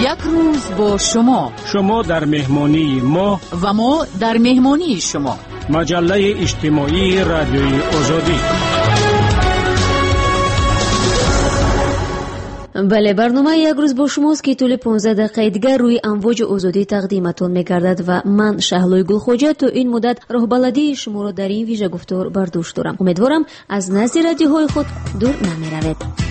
یک روز با شما در مهمانی ما و ما در مهمانی شما. مجله اجتماعی رادیوی آزادی. بله، برنامه یک روز با شماست که طول 15 دقیقه دیگر روی امواج آزادی تقدیمتون می‌گردد و من شهلوی گلخوجه تو این مدت راهبلدی شما را در این ویژه گفتار بر دوش دارم. امیدوارم از نزد رادیوهای خود دور نمی‌روید.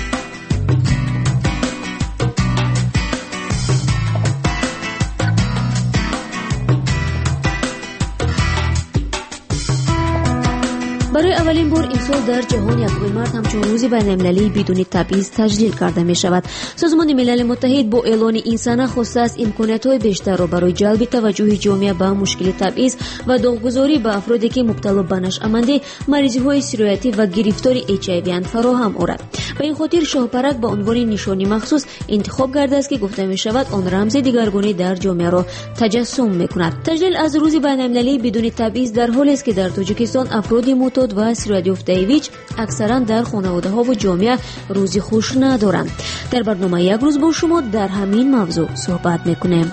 برای اولین بار امسال در جهان 1 مارس همچون روز بین‌المللی بدون تبعیض تجلیل کرده می شود. سازمان ملل متحد با اعلان این سنه خواسته است امکانات‌های بیشتر را برای جلب توجه جامعه به مشکل تبعیض و داغگذاری به افرادی که مبتلا به نشأمندی، مریضی‌های سیرویاتی و گرفتاری HIV فراهم آورد. به این خاطر شاهپرک به عنوان نشانی مخصوص انتخاب کرده است که گفته می شود آن رمز دیگرگونی در جامعه را تجسم می کند. تجلیل از روز بین‌المللی بدون تبعیض در حالی است که در تاجیکستان افراد معتاد و سیرویات یافته‌ویچ اکثرا در خانواده‌ها و جامعه روزی خوش ندارند. در برنامه یک روز با شما در همین موضوع صحبت می‌کنیم.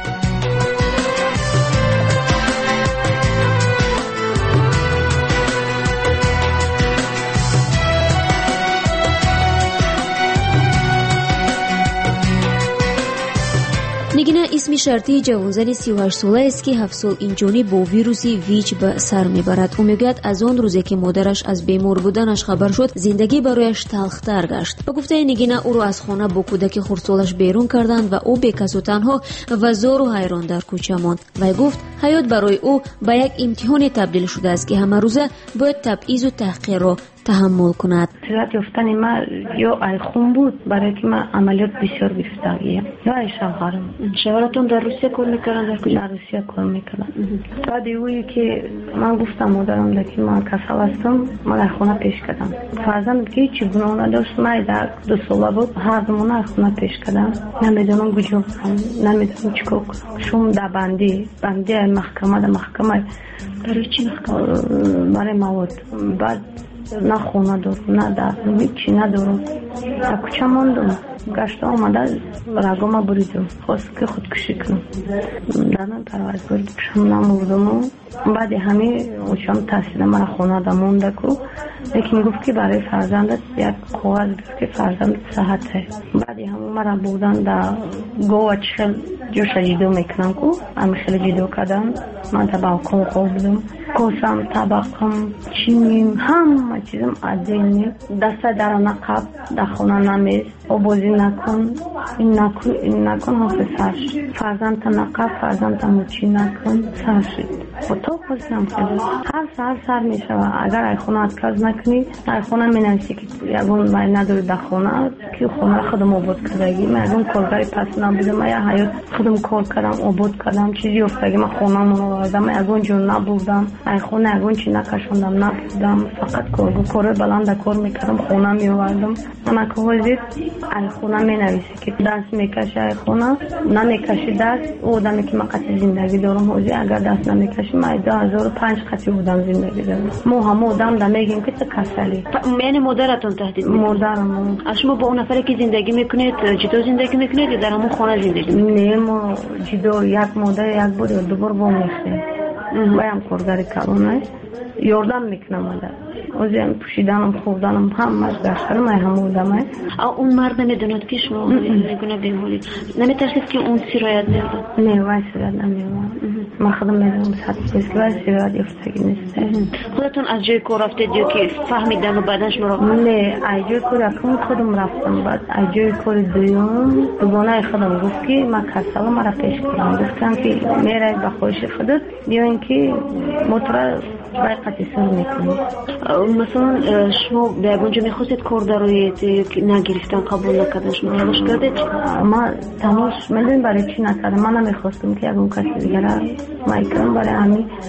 نگینا اسم شرطی جوانزن 38 ساله است که 7 سال اینجانی با ویروس ویچ به سر میبرد. او میگوید از آن روزی که مادرش از بیمار بودنش خبر شد زندگی برایش تلختر گشت. به گفته نگینا او را از خانه با کودک خردسالش بیرون کردند و او بیکس و تنها و زار و حیران در کوچه ماند. و گفت حیات برای او به یک امتحان تبدیل شده است که همه روزه باید تبعیض و تحقیر را تحمل کند. سیرویات یافتن من یا ایخون بود برای که من عملیات بسیار گرفتگیه یا ای شوهرم. شوهرتون در روسیه کار میکردن؟ در کجا؟ در روسیه کار میکردن. بعد اویی که من گفتم مادرم که من کسل هستم، من ایخونه پیش کردم. فرزند که هیچی گناه نداشت، من در 2 ساله بود هر دو من ایخونه پیش کردم. نمیدونم کجا برم، نمیدونم چیکار کنم. شوم در بندی محکمه. برای چی محکمه؟ برای مواد. بعد نه خونه دارم نه دارم هیچی ندارم. در کوچه ماندم. گشت آمده رگام بریدم. خواست که خودکشی کنم. در من پروردگار بکشم نموردم. بعد همه اوچم تحصیل من خونه دا مونده کو. لیکن گفت که برای فرزندت یک کاغذ گفت که فرزندت صحته. بعد همه مرا بودن در گوه چخل جوش جدو میکنم کو. همه خیلی جدو کردم. من در بالکن خواب بودم. کوسم، طبقم، چینیم، همه چیزم عدیمی. دست در نقب در خونه نمیز. او بازی نکن، این نکن حافظ سرش. فرزند تا نقب، فرزند تا موچی نکن، سرشید. و تو خوزیم خیلی. هر سر می شود. اگر ای خونه اتکاز نکنی، ای خونه می نویسی که یکون مای نداری در خونه، که خونه خودم آباد کردگی. من یکون کارگاری پس نبودم. من یا حیات خودم کار کردم، آباد کردم. چیزی افتگی من خونه من آوردم. من یکون جون نبودم. ای خونه یکون چی نکشوندم نبودم. فقط کار بلند کار میکردم. خونه می آوردم. من که وزید ای خونه می نویسی که دست میکشی ای خونه نمیکشی دست. او آدمی که من قطع زندگی دارم حوزی اگر دست نمیکشی من 2005 قطعی بودم زندگی دارم. ما همه آدم دا میگیم که تو کسلی. یعنی مادرتون تهدید میکنه؟ مادرم. شما با اون نفری که زندگی میکنید جدا زندگی میکنید یا در همون خانه زندگی میکنید؟ نه ما جدا یک مادر یک بار یا 2 بار با میخته. بایم کارگاری کلونه یاردم میکنم مادر. اوزیم پوشیدنم خوردنم هم از گشترم ای هم بودم. اون مرد نمیدوند که شما میگونه بیماری نمیترسید که اون سیرویات بیارد؟ نه وای سیرویات نمیارد. من خودم میدونم سطح وای سیرویات یافتگی نیست. خودتون از جای کار رفتید یا که فهمیدن و بعدن شما را؟ نه از جای کار خودم رفتم. بعد از جای کار دوم دوباره خودم گفت که من کسل مرا پیش کنم. گفتم که میره به خواهش خودت یا اینکه موتور باید قطعی سر میکنید. مثلا شما به اونجا میخواستید کار دارید که نگرفتن قبول نکردن شما تلاش کردید؟ ما تلاش میدونیم برای چی نکردم. من نمیخواستم که اون کسی دیگر میکنم برای همین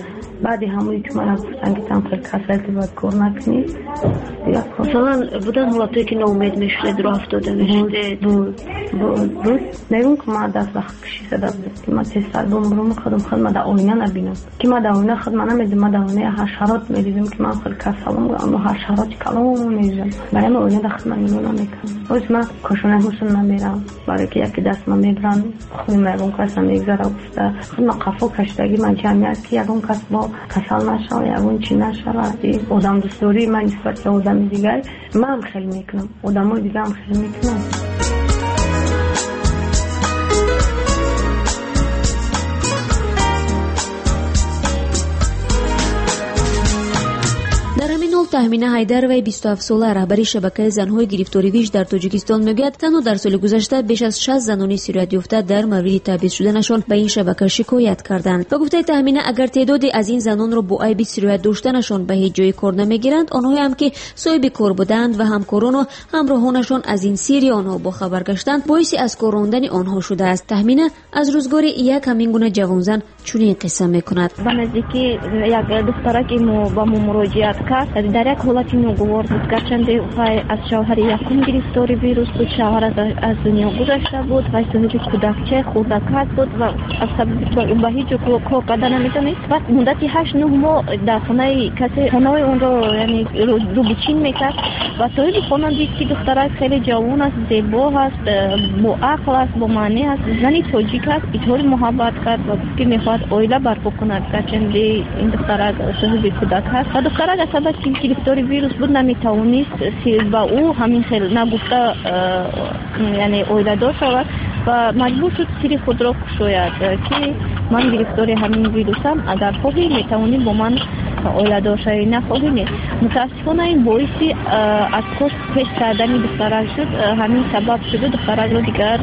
بعد همونی که من گفتن که تنقل کسایتی باید کار نکنی مثلا بودن حالتایی که ناامید میشد رو افتاده میشد بود نگم که من دست وقت کشیده دست که من تستر بوم خودم من در آینه نبینم که من در آینه خود من نمیدیم من در آینه حشرات میدیدم که من خیلی کسالم اما حشرات کلامو میدیدم برای من آینه دخل من اینو نمیکنم روز من کشونه حسن نمیرم برای که یکی دست من میبرن خود میگم که اصلا میگذره افته خود من قفا کشتگی من جمعیت که یکون کس با کسال نشد یکون چی نشد آدم دوستوری من نسبت به آدم دیگر من خیلی میکنم آدمای دیگه هم خیلی میکنم. تهمینه حیدروی 27 ساله رهبری شبکه زنهای گرفتاری ویژ در تاجیکستان میگوید تنها در سال گذشته بیش از 60 زنانی سیریت یافته در مورد تبعیض شدنشان به این شبکه شکایت کردند. با گفته تهمینه اگر تعدادی از این زنان را با عیب سیریت داشتنشان به هیچ جای کار نمیگیرند آنها هم که صاحب کار بودند و همکاران و همراهانشان از این سیری آنها با خبر گشتند باعث از کار راندن آنها شده است. تهمینه از روزگار یک همین گونه جوانزن چنین قصه میکند. به نزدیکی یک دختره که با ما مراجعت کرد در یک حالت ناگوار بود گرچند از شوهر یکم گرفتاری ویروس بود شوهر از دنیا گذشته بود و صاحب کودکچه خردک بود و از سبب به هیچ کار کردن نمیتونست و مدتی 8-9 ماه در خانه کسی خانه اون رو یعنی رو بچین میکرد و صاحب خانه دید که دختره خیلی جوان است زیبا است با عقل است با معنی است زنی تاجیک است اینطور محبت کرد و که میخواد اویله برپا کند گرچند این دختره صاحب کودک است و دختره از سبب گرفتاری ویروس بود نمیتوانست با او همین خیلی نگفته یعنی اویله دار شود و مجبور شد سری خود را کشاید که من گرفتاری همین ویروسم اگر خواهی میتوانی با من اویله دار شوی نخواهی. متاسفانه این باعث از کار پیش کردن دخترک شد همین سبب شده دخترک را دیگر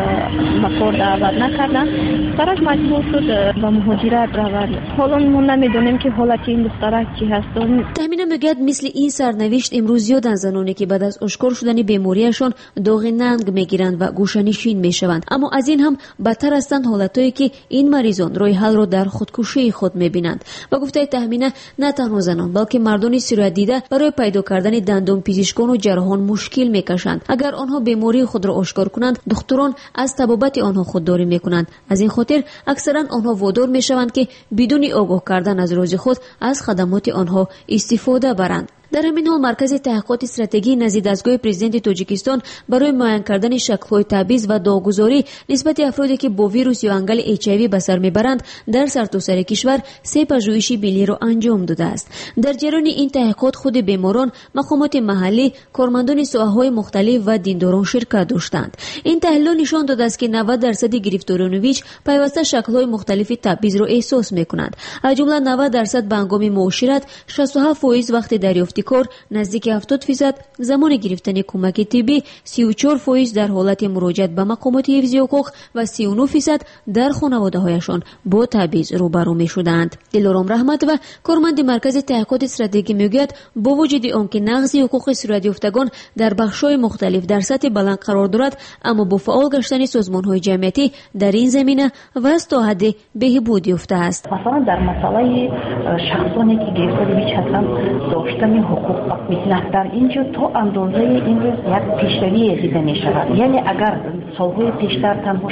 به کار دعوت نکردن دخترک مجبور شد به مهاجرت رود. حالا ما نمیدونیم که حالت این دخترک چی هست. تهمینه میگوید مثل این سرنوشت امروز زیاد زنانی که بعد از اشکار شدن بیماریشان داغ ننگ میگیرند و گوشه‌نشین میشوند اما از این هم بدتر هستند حالتایی که این مریضان راه حل را در خودکشی خود میبینند. با گفته تهمینه نه تنها زنان بلکه مردان سیریت دیده برای پیدا کردن دندان پزشکان و جراحان مشکل میکشند. اگر آنها بیماری خود را آشکار کنند دکتران از طبابت آنها خودداری میکنند. از این خاطر اکثرا آنها وادار میشوند که بدون آگاه کردن از راز خود از خدمات آنها استفاده برند. در همین حال مرکز تحقیقات استراتژی نزد دستگاه پرزیدنت تاجیکستان برای معاین کردن شکل‌های تبعیض و داغگذاری نسبت افرادی که با ویروس یا انگل HIV به سر میبرند در سرتاسر کشور 3 پژوهش ملی را انجام داده است. در جریان این تحقیقات خود بیماران، مقامات محلی، کارمندان ساحه‌های مختلف و دینداران شرکت داشتند. این تحلیل نشان داده است که 90% گرفتاران ویژ پیوسته شکل‌های مختلف تبعیض را احساس می‌کنند. از جمله 90% به هنگام معاشرت، 67% وقت دریافت کار، نزدیک 70% زمان گرفتن کمک طبی، 34% در حالت مراجعت به مقامات حفظی حقوق و 39% در خانواده‌هایشان با تبعیض روبرو می‌شدند. دلارام رحمت و کارمند مرکز تحقیقات استراتژی میگوید با وجود آنکه نقض حقوق سیریت یافتگان در بخش‌های مختلف در سطح بلند قرار دارد اما با فعال گشتن سازمان‌های جمعیتی در این زمینه وضع تا حد بهبود یافته است. مثلا در مسئله شخصانی که گرفتاری ویژ هستند داشتن حقوق میتونه در اینجا تا اندازه این روز یک پیشروی دیده می شود. یعنی اگر سالهای پیشتر تنها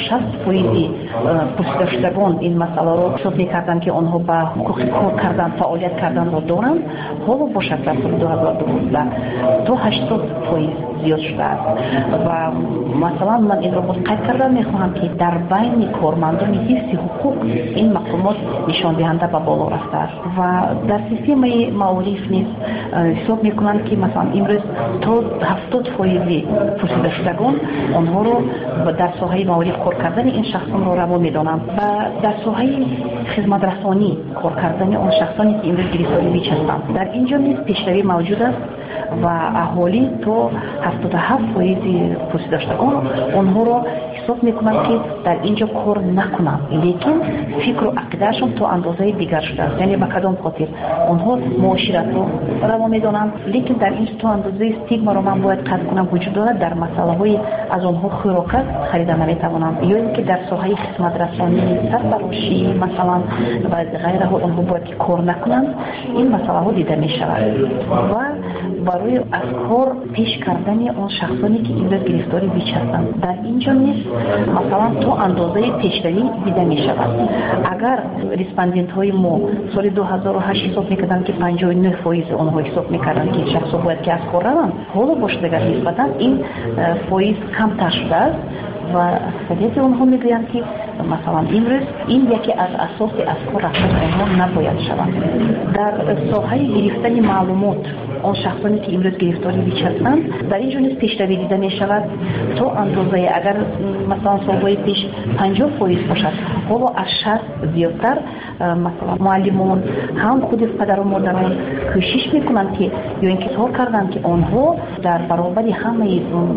60% پشتشتگان این مسئله را حساب میکردن که آنها با حقوق کار کردن فعالیت کردن را دارند حالا با شکل سال 2012 تا 80% زیاد شده است و مثلا من این را قید کردن میخواهم که در بین کارمندان حفظ حقوق این مقامات نشان دهنده به بالا رفته است و در سیستم معارف نیز حساب میکنند که مثلا امروز تا 70% پوسیدشتگان آنها رو در ساحه معارف کار کردن این شخصان رو روا میدانند و در ساحه خدمت رسانی کار کردن آن شخصانی که امروز گرفتاری ویژ هستند در اینجا نیز پیشروی موجود است و اهالی تا 77% پوسیدشتگان آنها رو حساب میکنند که در اینجا کار نکنند، لیکن فکر و عقیدهشون تو اندازه دیگر شده است. یعنی به کدام خاطر آنها معاشرت رو روا میدانند، لیکن در اینجا تو اندازه استیگما رو من باید قطع کنم وجود دارد. در مسئله های از آنها خوراک خریده نمیتوانند، یا اینکه در ساحه خدمت رسانی سرپرشی مثلا و غیره آنها باید که کار نکنند. این مسئله ها دیده می شود و برای از کار پیش کردن آن شخصانی که امروز گرفتاری ویچ هستند در اینجا نیست مثلا تو اندازه پیشروی دیده می شود. اگر ریسپاندنت های ما سال 2008 حساب میکردن که 59% آنها حساب میکردن که شخص باید که از کار روند، حالا باشه دیگر نسبتا این فایز کمتر شده است و اکثریت آنها میگویند که مثلا امروز این یکی از اساس از کار رفتن آنها نباید شود. در ساحه گرفتن معلومات آن شخصانی که امروز گرفتاری ویچ هستند در اینجا نیز پیشروی دیده می شود. تو اندازه اگر مثلا سالهای پیش 50% باشد، حالا از 60 زیادتر مثلا معلمان هم خود پدر و مادران کوشش میکنند که یا اینکه کار کردند که آنها در برابر همه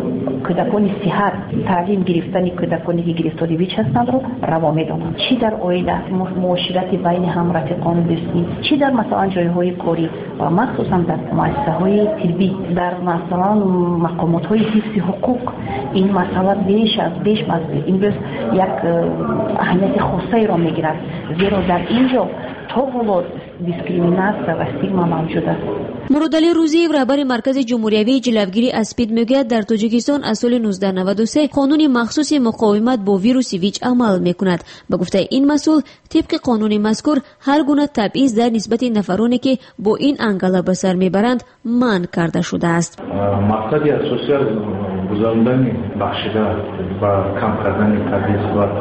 کودکان صحت تعلیم گرفتن کودکانی که گرفتاری ویچ هستند رو روا میدانند، چی در عائله معاشرت بین هم رفیقان دوستی، چی در مثلا جایهای کاری و مخصوصا در مؤسسه‌های طبی، در مثلا مقامات‌های حفظ حقوق. این مسئله بیش از امروز یک اهمیت خاصی را میگیرد، زیرا در اینجا تا ولاد دیسکریمیناسیا و استیگما موجود است. مرادعلی روزی رهبر مرکز جمهوریوی جلوگیری از اسپید میگوید در تاجیکستان از سال 1993 قانون مخصوص مقاومت با ویروس ویچ عمل میکند. به گفته این مسئول طبق قانون مذکور هر گونه تبعیض در نسبت نفرانی که با این انگل به سر میبرند منع کرده شده است. مقصد اساسی از گذراندن بخشیده و کم کردن تبعیض و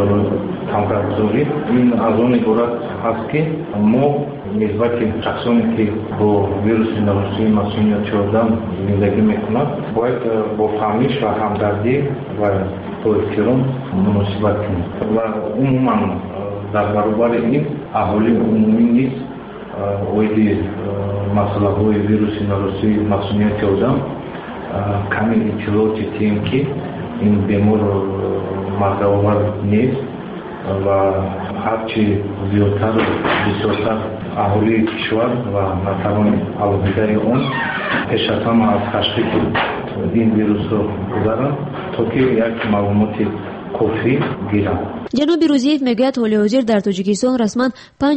تمرکزگذاری این از آن عبارت است که ما نسبت شخصانی که با ویروس نوروزی مسئولیت 14 زندگی میکنند باید با فهمیش و همدردی و با احترام مناسبت کنیم و عموما در برابر این اهالی عمومی نیز اویدی مسئله های ویروس نوروزی مسئولیت 14 کمی اطلاعاتی داریم که این بیمار مرگ‌آور نیست و هرچی زیادتر و بسیارتر اهالی کشور و نفران علاقه‌دار آن پیش از همه از تشخیص این ویروس را گذرند تا که یک معلومات کافی گیرند. جناب روزیف میگوید حال حاضر در تاجیکستان رسما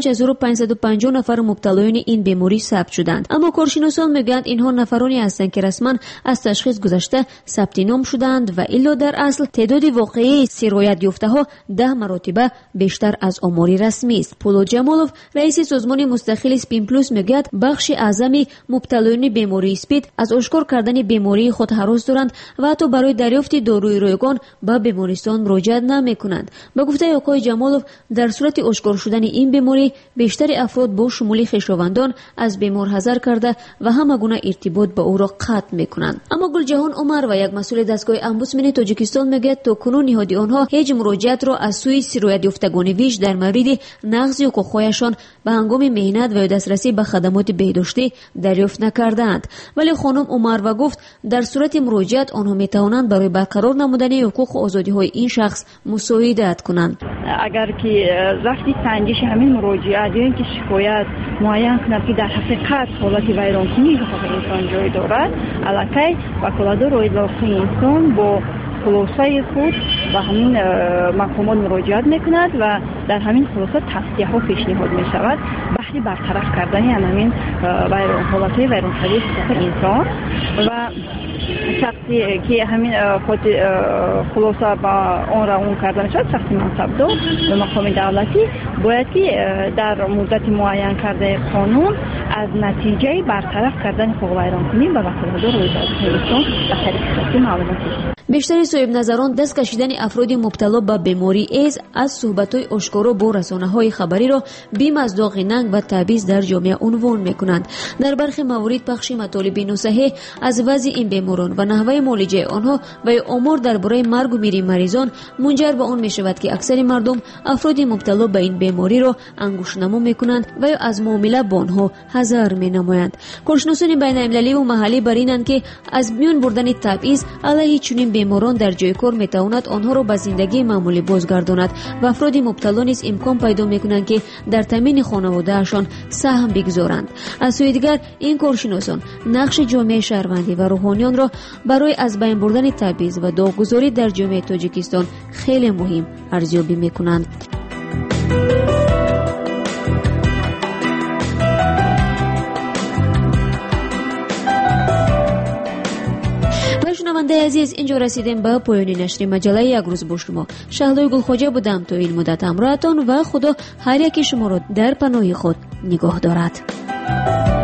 5550 نفر مبتلایان این بیماری ثبت شدند، اما کارشناسان میگویند اینها نفرانی هستند که رسما از تشخیص گذشته ثبت نام شدند و الا در اصل تعداد واقعی سرایت یافته ها 10 مرتبه بیشتر از آماری رسمی است. پولاد جمالوف رئیس سازمان مستقل اسپین پلوس میگوید بخش اعظمی مبتلایان بیماری اسپید از اشکار کردن بیماری خود هراس دارند و حتی برای دریافت داروی رایگان به بیمارستان مراجعت نمیکنند. به گفته آقای جمالوف در صورت اشکار شدن این بیماری بیشتر افراد با شمول خویشاوندان از بیمار حذر کرده و همه گونه ارتباط با او را قطع میکنند. اما گلجهان عمر و یک مسئول دستگاه امبودسمن تاجیکستان میگه تا کنون نهادی آنها هیچ مراجعت را از سوی سرایت یافتگان ویژ در مورد نقض حقوقهایشان به هنگام مهنت و دسترسی به خدمات بهداشتی دریافت نکردند. ولی خانم عمر و گفت در صورت مراجعت آنها میتوانند برای برقرار نمودن حقوق و آزادی های این شخص مساعدت کنند. اگر که رفتی سنجش همین مراجعت یا اینکه شکایت معین کنند که در حقیقت حالت ویرانکنی حقوق انسان جای دارد، الکی وکالتدار اطلاعات انسان با خلاصه خود و همین مقامات مراجعت میکند و در همین خلاصه تصحیح ها پیشنهاد می شود بحث برطرف کردن همین حالت ویرانکنی حقوق انسان و شخصی که همین خود خلاصه با آن را اون کردن شد شخصی منصبدار به مقام دولتی باید که در مدت معین کرده قانون از نتیجه برطرف کردن حقوق ویرانکنی به وکالتدار انسان و طریق شخصی معلومات بیشتر صاحب نظران دست کشیدن افراد مبتلا به بیماری ایدز از صحبت‌های آشکارا با رسانه‌های خبری را بیم از داغ ننگ و تبعیض در جامعه عنوان می‌کنند. در برخی موارد پخش مطالب ناصحیح از وضع این بیماران و نحوه معالجه آنها و یا آمار درباره مرگ و میر مریضان منجر به آن میشود که اکثر مردم افراد مبتلا به این بیماری را انگشت‌نما میکنند و یا از معامله با آنها حذر مینمایند. کارشناسان بین المللی و محلی بر اینند که از میان بردن تبعیض علیه چنین بیماران در جای کار میتواند آنها را به زندگی معمولی بازگرداند و افراد مبتلا نیز امکان پیدا میکنند که در تامین خانواده‌شان سهم بگذارند. از سوی دیگر این کارشناسان نقش جامعه شهروندی و روحانیان را برای از بین بردن تبعیض و داغگذاری در جامعه تاجیکستان خیلی مهم ارزیابی میکنند. شنونده عزیز، اینجا رسیدیم به پایان نشر مجله یک روز با شما. شهلای گلخواجه بودم تا این مدت همراهتان و خدا هر یکی شما را در پناه خود نگاه دارد.